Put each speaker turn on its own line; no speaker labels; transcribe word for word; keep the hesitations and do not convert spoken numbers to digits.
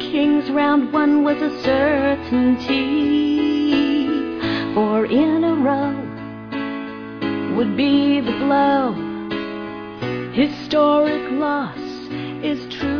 King's round one was a certainty. Four in a row would be the blow. Historic loss is true.